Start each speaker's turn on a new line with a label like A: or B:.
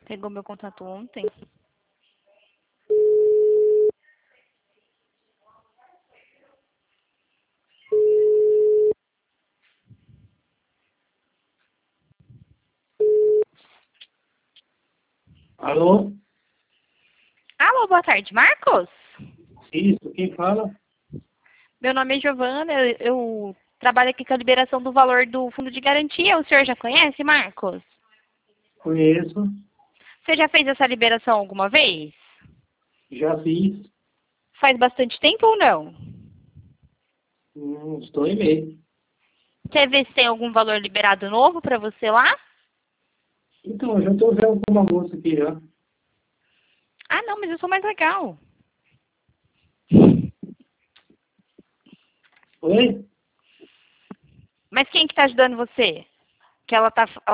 A: Pegou meu contato ontem.
B: Alô?
A: Alô, boa tarde, Marcos?
B: Isso, quem fala?
A: Meu nome é Giovana, eu trabalho aqui com a liberação do valor do fundo de garantia. O senhor já conhece, Marcos?
B: Conheço,
A: Você já fez essa liberação alguma vez?
B: já fiz
A: Faz bastante tempo ou não?
B: uns 2 meses.
A: Quer ver se tem algum valor liberado novo para você lá?
B: Então, eu já estou vendo com uma moça aqui já.
A: Ah, não, mas eu sou mais legal.
B: Oi?
A: Mas quem que tá ajudando você? Que ela